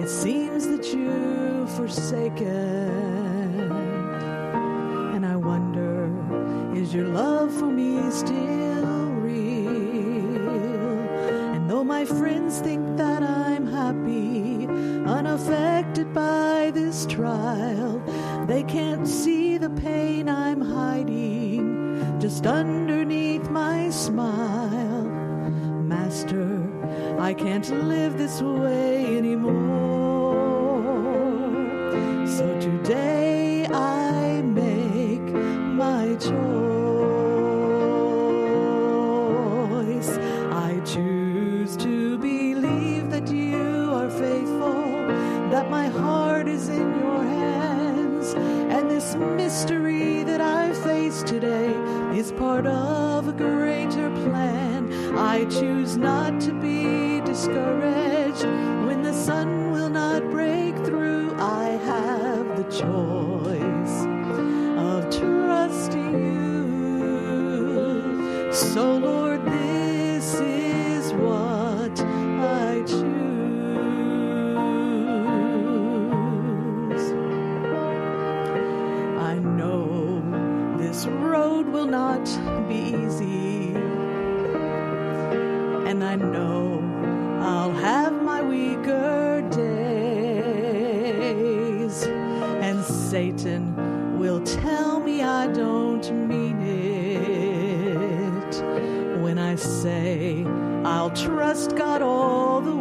It seems that you've forsaken, and I wonder, is your love for me still real? And though my friends think that I'm happy, unaffected by this trial, they can't see the pain I'm hiding just underneath my smile. Master, I can't live this way anymore. So today I make my choice. I choose to believe that you are faithful, that my heart is in your hands, and this mystery that I face today is part of a greater plan. I choose not to be discouraged when the sun will not break through. I have the choice of trusting you. So Lord, this is what I choose. I know this road will not be easy, and I know I'll have my weaker days, and Satan will tell me I don't mean it when I say I'll trust God all the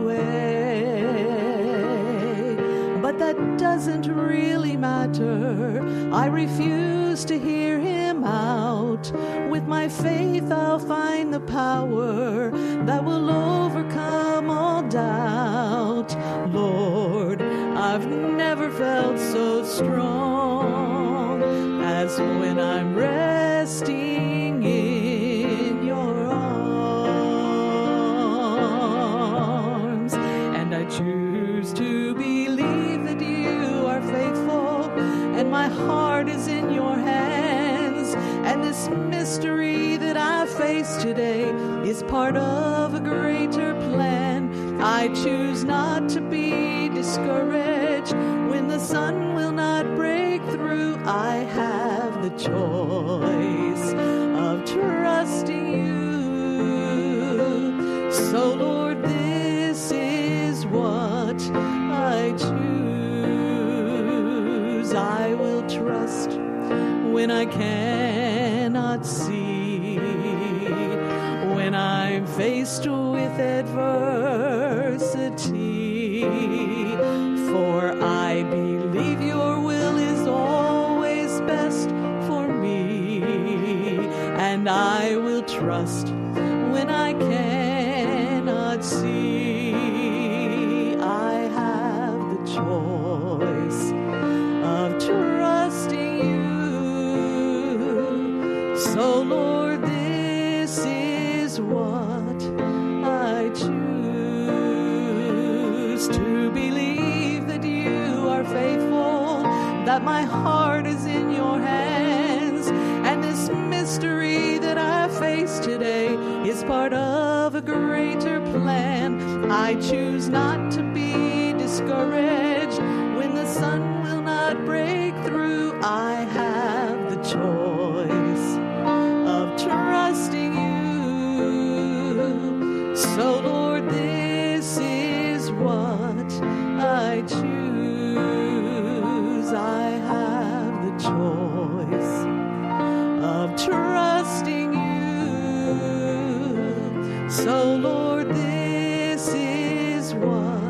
way. But that doesn't really matter. I refuse to hear him out. With my faith I'll find the power that will overcome all doubt. Lord, I've never felt so strong as when I'm resting in your arms. And I choose to believe that you are faithful, and my heart is in your hands. And this mystery that I face today is part of a greater plan. I choose not to be discouraged when the sun will not break through. I have the choice of trusting you. So Lord, this is what I choose. I will trust when I cannot see, when I'm faced with adversity. For I believe your will is always best for me, and I will trust when I cannot see. I have the choice of trusting you. So Lord, this is what I choose. To believe that you are faithful, that my heart is in your hands, and this mystery that I face today is part of a greater plan. I choose not to be discouraged when the sun will not break through. I have the choice of trusting you. So Lord, this is what I choose. I have the choice of trusting you. So Lord, this is what